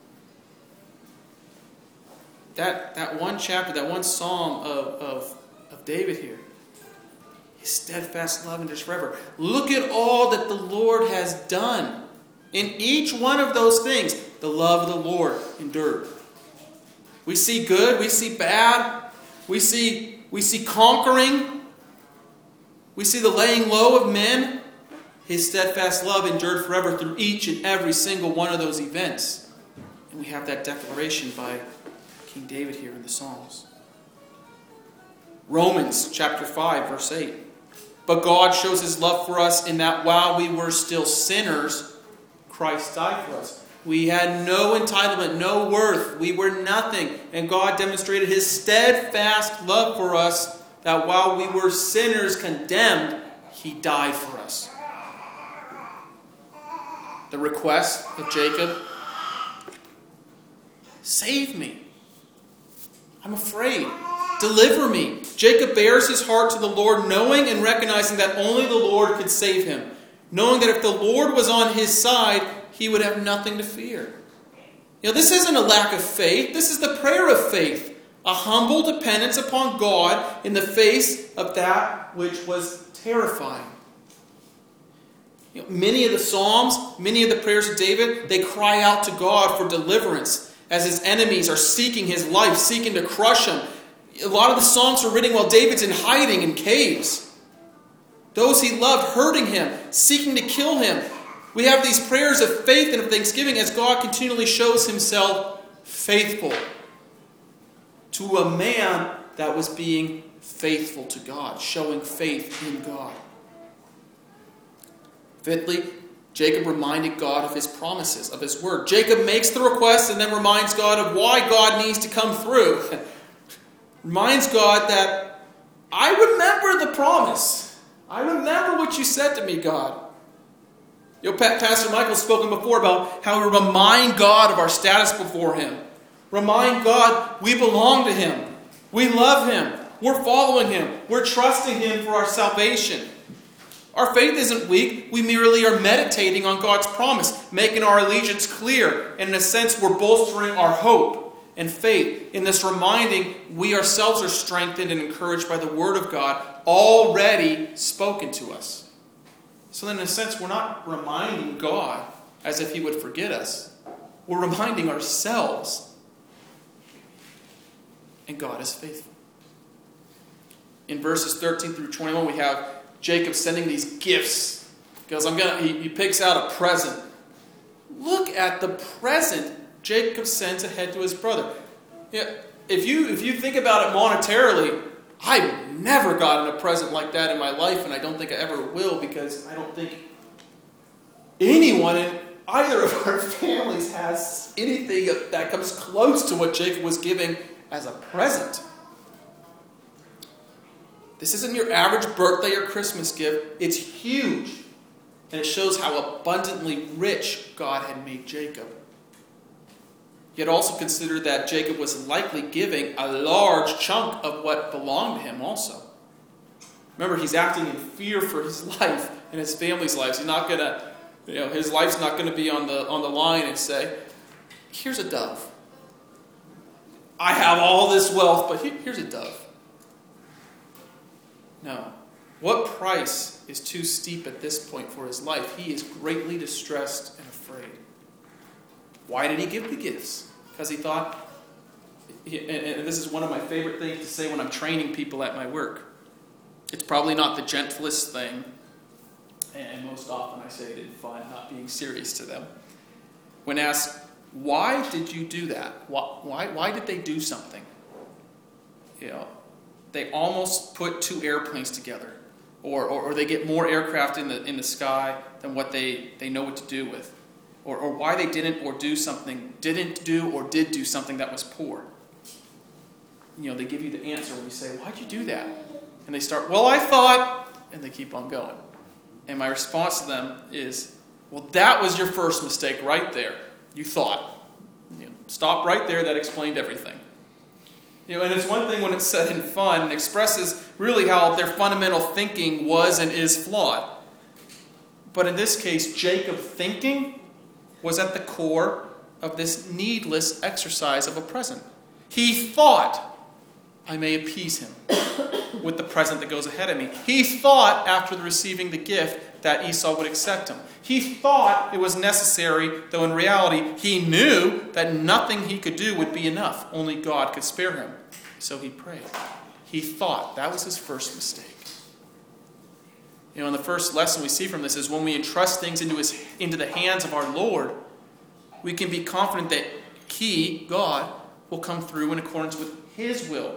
That, that one chapter, that one psalm of, of, of David here, his steadfast love endures forever. Look at all that the Lord has done. In each one of those things, the love of the Lord endured. We see good, we see bad, we see, we see conquering, we see the laying low of men. His steadfast love endured forever through each and every single one of those events. And we have that declaration by King David here in the Psalms. Romans chapter five, verse eight. But God shows his love for us in that while we were still sinners, Christ died for us. We had no entitlement, no worth. We were nothing. And God demonstrated his steadfast love for us that while we were sinners condemned, he died for us. The request of Jacob, save me. I'm afraid. Deliver me. Jacob bears his heart to the Lord, knowing and recognizing that only the Lord could save him. Knowing that if the Lord was on his side, he would have nothing to fear. You know, this isn't a lack of faith. This is the prayer of faith. A humble dependence upon God in the face of that which was terrifying. You know, many of the Psalms, many of the prayers of David, they cry out to God for deliverance as his enemies are seeking his life, seeking to crush him. A lot of the Psalms are written while David's in hiding in caves. Those he loved hurting him, seeking to kill him. We have these prayers of faith and of thanksgiving as God continually shows himself faithful to a man that was being faithful to God, showing faith in God. Fifthly, Jacob reminded God of his promises, of his word. Jacob makes the request and then reminds God of why God needs to come through. Reminds God that, I remember the promise. I remember what you said to me, God. You know, Pastor Michael's spoken before about how we remind God of our status before him. Remind God we belong to him. We love him. We're following him. We're trusting him for our salvation. Our faith isn't weak. We merely are meditating on God's promise, making our allegiance clear. And in a sense, we're bolstering our hope and faith. In this reminding, we ourselves are strengthened and encouraged by the Word of God already spoken to us. So then in a sense, we're not reminding God as if he would forget us. We're reminding ourselves. And God is faithful. In verses thirteen through twenty-one, we have Jacob sending these gifts. Because I'm gonna he, he picks out a present. Look at the present Jacob sends ahead to his brother. Yeah, if you if you think about it monetarily, I've never gotten a present like that in my life, and I don't think I ever will, because I don't think anyone in either of our families has anything that comes close to what Jacob was giving as a present. This isn't your average birthday or Christmas gift. It's huge. And it shows how abundantly rich God had made Jacob. Yet also consider that Jacob was likely giving a large chunk of what belonged to him also. Remember, he's acting in fear for his life and his family's lives. He's not gonna, you know, his life's not gonna be on the on the line and say, here's a dove. I have all this wealth, but here's a dove. No. What price is too steep at this point for his life? He is greatly distressed and afraid. Why did he give the gifts? Because he thought, and this is one of my favorite things to say when I'm training people at my work. It's probably not the gentlest thing, and most often I say it in fun, not being serious to them. When asked, why did you do that? Why, why, why did they do something? You know, they almost put two airplanes together, or, or, or they get more aircraft in the in the sky than what they, they know what to do with. Or, or why they didn't or do something, didn't do or did do something that was poor. You know, they give you the answer when you say, why'd you do that? And they start, well, I thought, and they keep on going. And my response to them is, well, that was your first mistake right there. You thought. You know, stop right there, that explained everything. You know, and it's one thing when it's said in fun, and expresses really how their fundamental thinking was and is flawed. But in this case, Jacob thinking was at the core of this needless exercise of a present. He thought, I may appease him with the present that goes ahead of me. He thought, after receiving the gift, that Esau would accept him. He thought it was necessary, though in reality, he knew that nothing he could do would be enough. Only God could spare him. So he prayed. He thought. That was his first mistake. You know, and the first lesson we see from this is when we entrust things into his into the hands of our Lord, we can be confident that He, God, will come through in accordance with His will.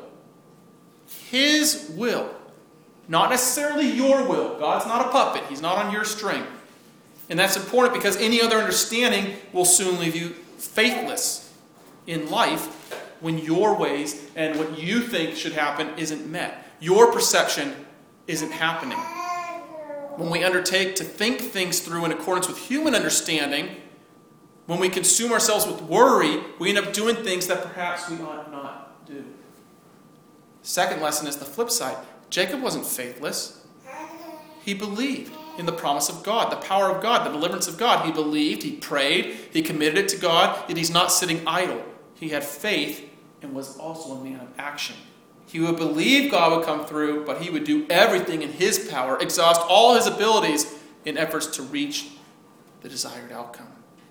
His will. Not necessarily your will. God's not a puppet. He's not on your string. And that's important because any other understanding will soon leave you faithless in life when your ways and what you think should happen isn't met. Your perception isn't happening. When we undertake to think things through in accordance with human understanding, When we consume ourselves with worry, we end up doing things that perhaps we ought not do. Second lesson is the flip side. Jacob wasn't faithless. He believed in the promise of God, the power of God, the deliverance of God. He believed, he prayed, he committed it to God, yet he's not sitting idle. He had faith and was also a man of action. He would believe God would come through, but he would do everything in his power, exhaust all his abilities in efforts to reach the desired outcome.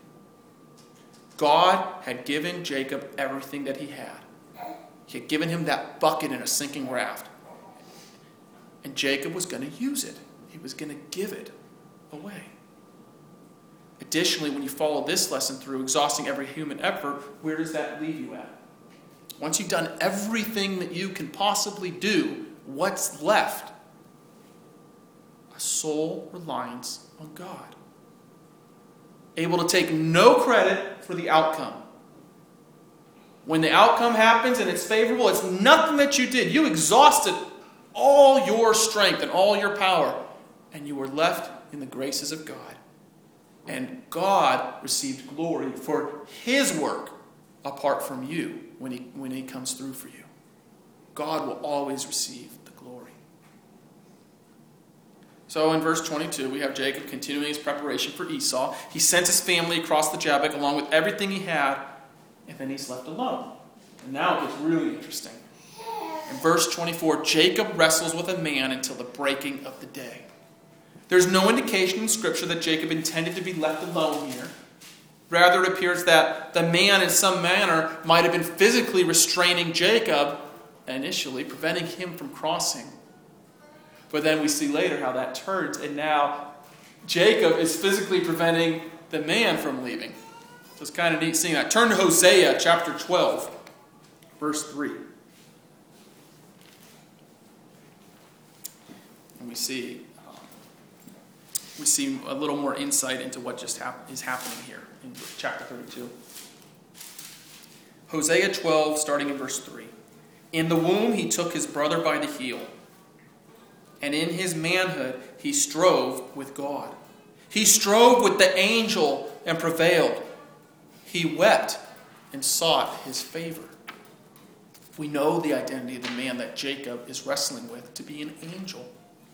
God had given Jacob everything that he had. He had given him that bucket in a sinking raft. And Jacob was going to use it. He was going to give it away. Additionally, when you follow this lesson through, exhausting every human effort, where does that leave you at? Once you've done everything that you can possibly do, what's left? A sole reliance on God. Able to take no credit for the outcome. When the outcome happens and it's favorable, it's nothing that you did. You exhausted all your strength and all your power, and you were left in the graces of God. And God received glory for his work apart from you when he, when he comes through for you. God will always receive the glory. So in verse twenty-two, we have Jacob continuing his preparation for Esau. He sends his family across the Jabbok along with everything he had, and then he's left alone. And now it gets really interesting. In verse twenty-four, Jacob wrestles with a man until the breaking of the day. There's no indication in Scripture that Jacob intended to be left alone here. Rather, it appears that the man in some manner might have been physically restraining Jacob initially, preventing him from crossing. But then we see later how that turns, and now Jacob is physically preventing the man from leaving. So it's kind of neat seeing that. Turn to Hosea chapter twelve, verse three. And we see um, we see a little more insight into what just hap- is happening here in chapter thirty-two. Hosea twelve, starting in verse three. In the womb he took his brother by the heel, and in his manhood he strove with God. He strove with the angel and prevailed. He wept and sought his favor. We know the identity of the man that Jacob is wrestling with to be an angel.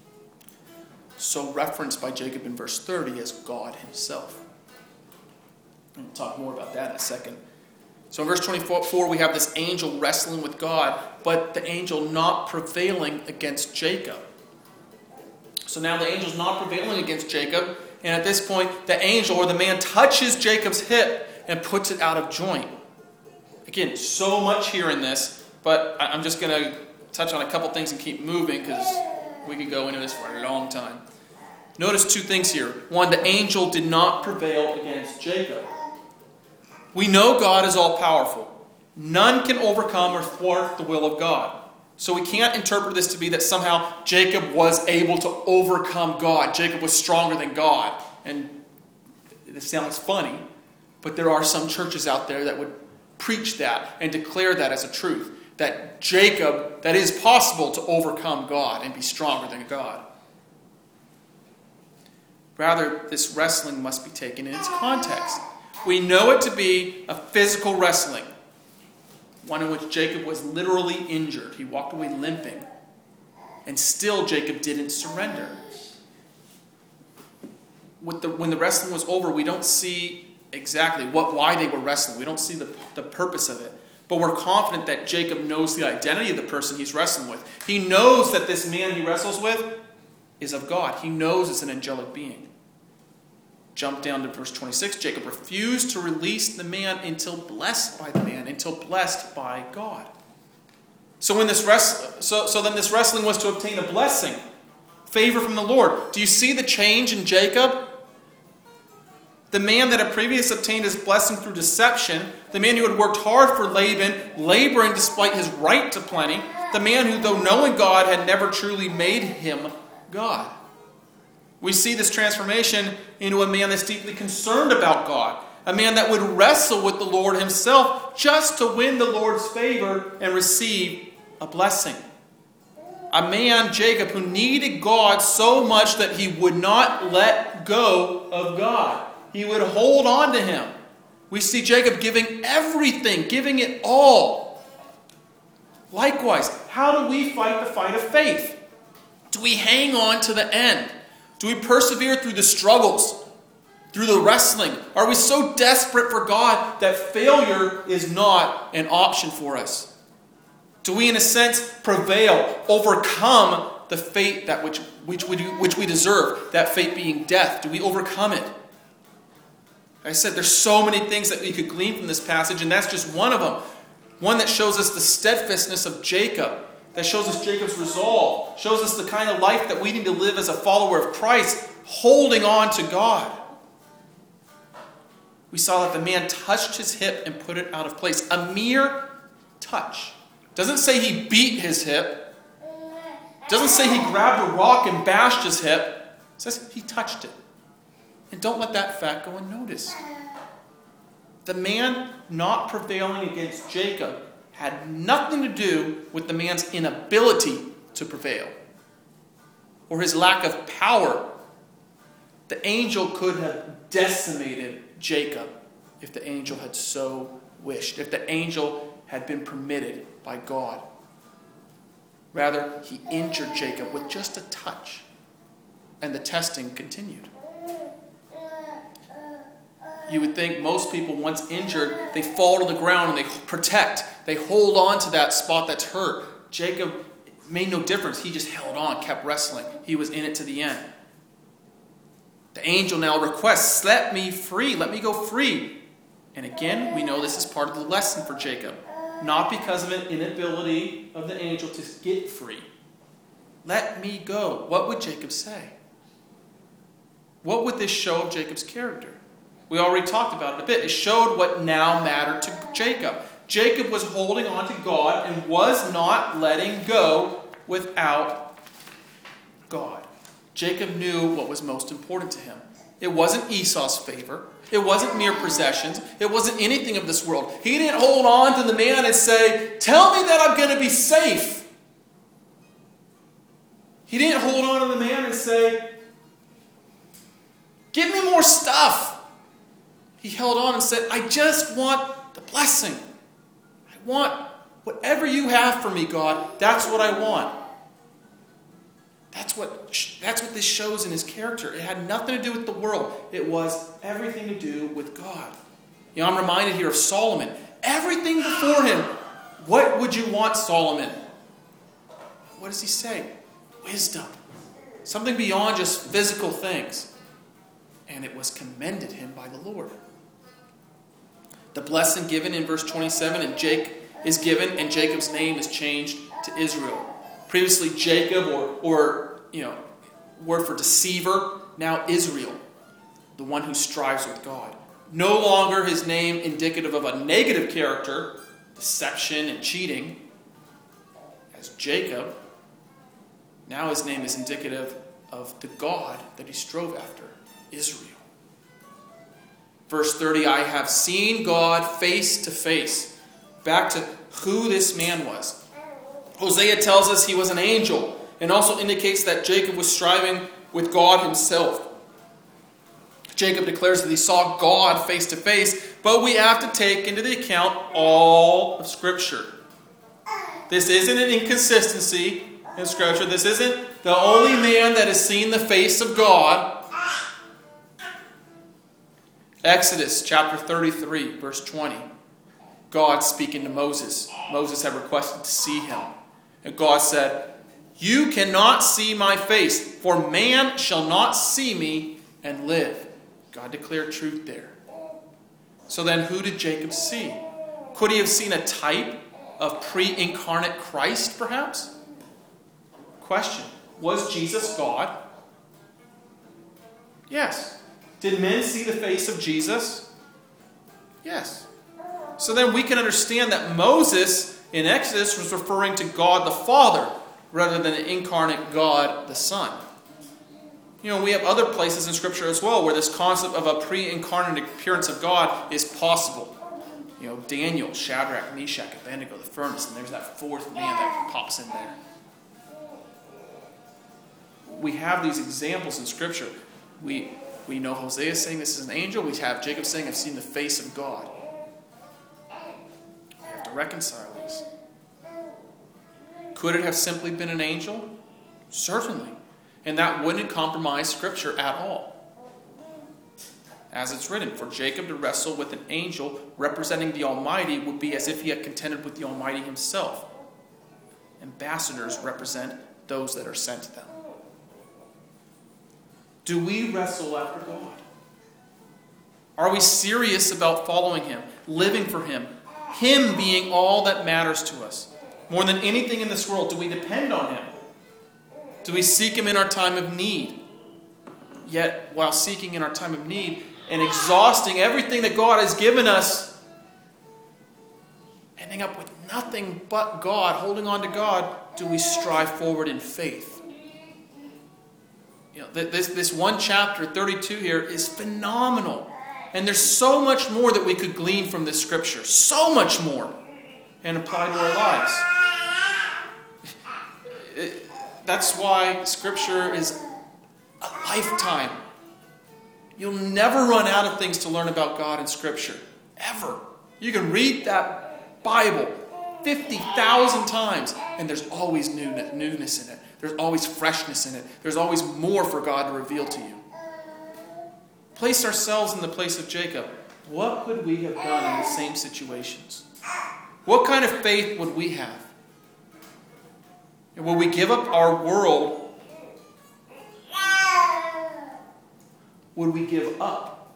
So referenced by Jacob in verse thirty as God himself. And we'll talk more about that in a second. So in verse twenty-four, we have this angel wrestling with God, but the angel not prevailing against Jacob. So now the angel's not prevailing against Jacob, and at this point, the angel or the man touches Jacob's hip and puts it out of joint. Again, so much here in this, but I'm just going to touch on a couple things and keep moving because we could go into this for a long time. Notice two things here. One, the angel did not prevail against Jacob. We know God is all-powerful. None can overcome or thwart the will of God. So we can't interpret this to be that somehow Jacob was able to overcome God. Jacob was stronger than God. And it sounds funny, but there are some churches out there that would preach that and declare that as a truth. That Jacob, that it is possible to overcome God and be stronger than God. Rather, this wrestling must be taken in its context. We know it to be a physical wrestling. One in which Jacob was literally injured. He walked away limping. And still Jacob didn't surrender. With the, when the wrestling was over, we don't see exactly what why they were wrestling. We don't see the, the purpose of it. But we're confident that Jacob knows the identity of the person he's wrestling with. He knows that this man he wrestles with is of God. He knows it's an angelic being. Jump down to verse twenty-six. Jacob refused to release the man until blessed by the man, until blessed by God. So when this rest, so, so then this wrestling was to obtain a blessing, favor from the Lord. Do you see the change in Jacob? The man that had previously obtained his blessing through deception, the man who had worked hard for Laban, laboring despite his right to plenty, the man who, though knowing God, had never truly made him God. We see this transformation into a man that's deeply concerned about God. A man that would wrestle with the Lord himself just to win the Lord's favor and receive a blessing. A man, Jacob, who needed God so much that he would not let go of God. He would hold on to him. We see Jacob giving everything, giving it all. Likewise, how do we fight the fight of faith? Do we hang on to the end? Do we persevere through the struggles, through the wrestling? Are we so desperate for God that failure is not an option for us? Do we, in a sense, prevail, overcome the fate that which, which, we, do, which we deserve, that fate being death? Do we overcome it? Like I said, there's so many things that we could glean from this passage, and that's just one of them. One that shows us the steadfastness of Jacob, that shows us Jacob's resolve, shows us the kind of life that we need to live as a follower of Christ, holding on to God. We saw that the man touched his hip and put it out of place. A mere touch. Doesn't say he beat his hip. Doesn't say he grabbed a rock and bashed his hip. It says he touched it. And don't let that fact go unnoticed. The man not prevailing against Jacob had nothing to do with the man's inability to prevail or his lack of power. The angel could have decimated Jacob if the angel had so wished, if the angel had been permitted by God. Rather, he injured Jacob with just a touch, and the testing continued. You would think most people, once injured, they fall to the ground and they protect. They hold on to that spot that's hurt. Jacob made no difference. He just held on, kept wrestling. He was in it to the end. The angel now requests, let me free, let me go free. And again, we know this is part of the lesson for Jacob. Not because of an inability of the angel to get free. Let me go. What would Jacob say? What would this show of Jacob's character? We already talked about it a bit. It showed what now mattered to Jacob. Jacob was holding on to God and was not letting go without God. Jacob knew what was most important to him. It wasn't Esau's favor. It wasn't mere possessions. It wasn't anything of this world. He didn't hold on to the man and say, tell me that I'm going to be safe. He didn't hold on to the man and say, give me more stuff. He held on and said, I just want the blessing. I want whatever you have for me, God. That's what I want. That's what, that's what this shows in his character. It had nothing to do with the world. It was everything to do with God. You know, I'm reminded here of Solomon. Everything before him. What would you want, Solomon? What does he say? Wisdom. Something beyond just physical things. And it was commended him by the Lord. The blessing given in verse twenty-seven and Jake is given, and Jacob's name is changed to Israel. Previously Jacob, or, or you know, word for deceiver, now Israel, the one who strives with God. No longer his name indicative of a negative character, deception and cheating, as Jacob. Now his name is indicative of the God that he strove after, Israel. Verse thirty, I have seen God face to face. Back to who this man was. Hosea tells us he was an angel, and also indicates that Jacob was striving with God himself. Jacob declares that he saw God face to face, but we have to take into the account all of Scripture. This isn't an inconsistency in Scripture. This isn't the only man that has seen the face of God. Exodus chapter thirty-three, verse twenty. God speaking to Moses. Moses had requested to see him. And God said, you cannot see my face, for man shall not see me and live. God declared truth there. So then who did Jacob see? Could he have seen a type of pre-incarnate Christ, perhaps? Question. Was Jesus God? Yes. Did men see the face of Jesus? Yes. So then we can understand that Moses in Exodus was referring to God the Father rather than the incarnate God the Son. You know, we have other places in Scripture as well where this concept of a pre-incarnate appearance of God is possible. You know, Daniel, Shadrach, Meshach, Abednego, the furnace, and there's that fourth man that pops in there. We have these examples in Scripture. We We know Hosea saying this is an angel. We have Jacob saying, I've seen the face of God. We have to reconcile these. Could it have simply been an angel? Certainly. And that wouldn't compromise Scripture at all. As it's written, for Jacob to wrestle with an angel representing the Almighty would be as if he had contended with the Almighty himself. Ambassadors represent those that are sent to them. Do we wrestle after God? Are we serious about following Him, living for Him, Him being all that matters to us? More than anything in this world, do we depend on Him? Do we seek Him in our time of need? Yet, while seeking in our time of need and exhausting everything that God has given us, ending up with nothing but God, holding on to God, do we strive forward in faith? You know, this, this one chapter, thirty-two here, is phenomenal. And there's so much more that we could glean from this scripture. So much more. And apply to our lives. It, that's why scripture is a lifetime. You'll never run out of things to learn about God in scripture. Ever. You can read that Bible fifty thousand times, and there's always newness in it. There's always freshness in it. There's always more for God to reveal to you. Place ourselves in the place of Jacob. What would we have done in the same situations? What kind of faith would we have? Will we give up our world? Would we give up?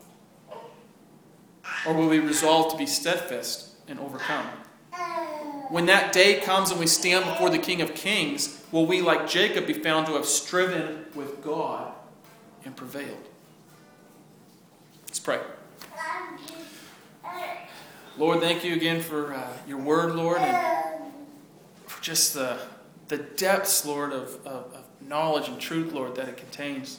Or will we resolve to be steadfast and overcome? When that day comes and we stand before the King of Kings, will we, like Jacob, be found to have striven with God and prevailed? Let's pray. Lord, thank you again for uh, your word, Lord, and for just the, the depths, Lord, of, of, of knowledge and truth, Lord, that it contains.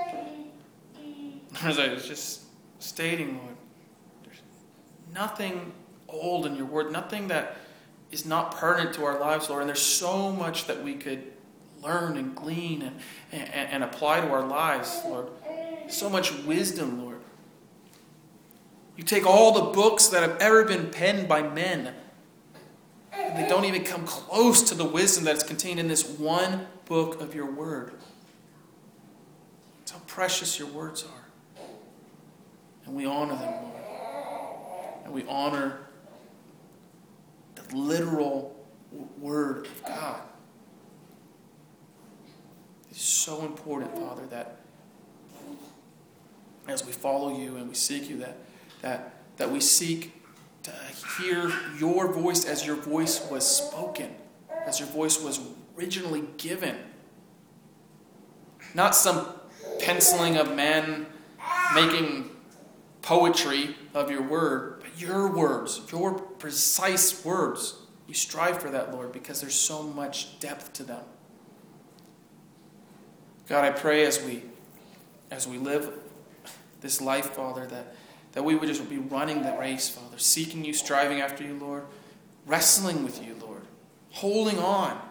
As I was just stating, Lord, there's nothing old in your word, nothing that is not pertinent to our lives, Lord. And there's so much that we could learn and glean and, and, and apply to our lives, Lord. So much wisdom, Lord. You take all the books that have ever been penned by men, and they don't even come close to the wisdom that is contained in this one book of your word. It's how precious your words are. And we honor them, Lord. And we honor the literal word of God. It's so important, Father, that as we follow you and we seek you, that that that we seek to hear your voice as your voice was spoken, as your voice was originally given. Not some penciling of men making poetry of your word, but your words, your precise words. We strive for that, Lord, because there's so much depth to them. God, I pray as we as we live this life, Father, that, that we would just be running the race, Father, seeking you, striving after you, Lord, wrestling with you, Lord, holding on.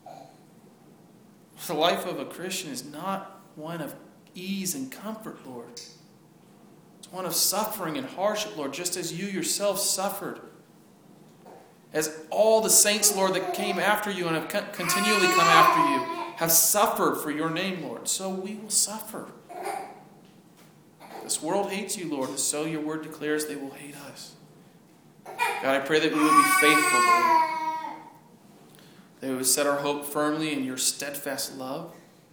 The life of a Christian is not one of ease and comfort, Lord. It's one of suffering and hardship, Lord, just as you yourself suffered. As all the saints, Lord, that came after you and have continually come after you have suffered for your name, Lord, so we will suffer. This world hates you, Lord, and so your word declares they will hate us. God, I pray that we would be faithful, Lord. That we would set our hope firmly in your steadfast love.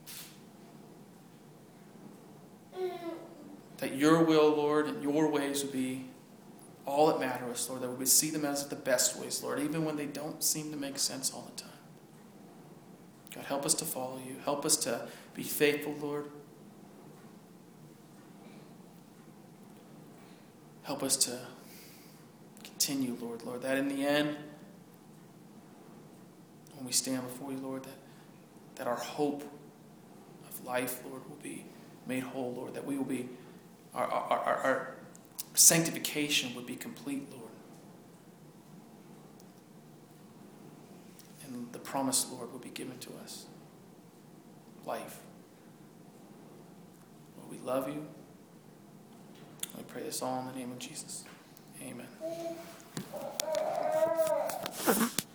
That your will, Lord, and your ways would be all that matter to us, Lord. That we would see them as the best ways, Lord, even when they don't seem to make sense all the time. God, help us to follow you. Help us to be faithful, Lord. Help us to continue, Lord, Lord, that in the end, when we stand before you, Lord, that, that our hope of life, Lord, will be made whole, Lord, that we will be, our, our, our, our sanctification would be complete, Lord. And the promise, Lord, will be given to us. Life. Lord, we love you. pray this all in the name of Jesus. Amen.